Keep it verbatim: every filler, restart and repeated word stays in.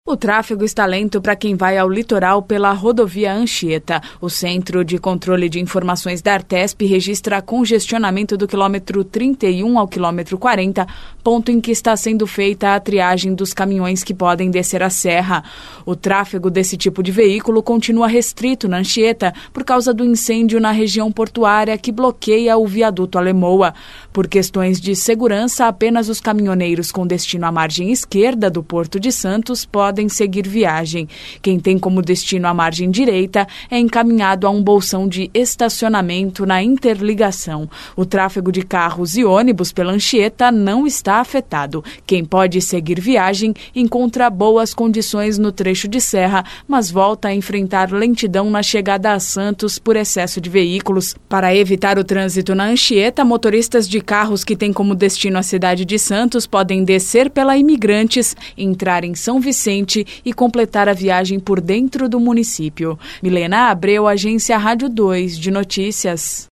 O tráfego está lento para quem vai ao litoral pela rodovia Anchieta. O Centro de Controle de Informações da Artesp registra congestionamento do quilômetro trinta e um ao quilômetro quarenta, ponto em que está sendo feita a triagem dos caminhões que podem descer a serra. O tráfego desse tipo de veículo continua restrito na Anchieta por causa do incêndio na região portuária que bloqueia o viaduto Alemoa. Por questões de segurança, apenas os caminhoneiros com destino à margem esquerda do Porto de Santos podem seguir viagem. Quem tem como destino a margem direita é encaminhado a um bolsão de estacionamento na interligação. O tráfego de carros e ônibus pela Anchieta não está afetado. Quem pode seguir viagem encontra boas condições no trecho de serra, mas volta a enfrentar lentidão na chegada a Santos por excesso de veículos. Para evitar o trânsito na Anchieta, motoristas de carros que têm como destino a cidade de Santos podem descer pela Imigrantes, entrar em São Vicente e completar a viagem por dentro do município. Milena Abreu, Agência Rádio dois de Notícias.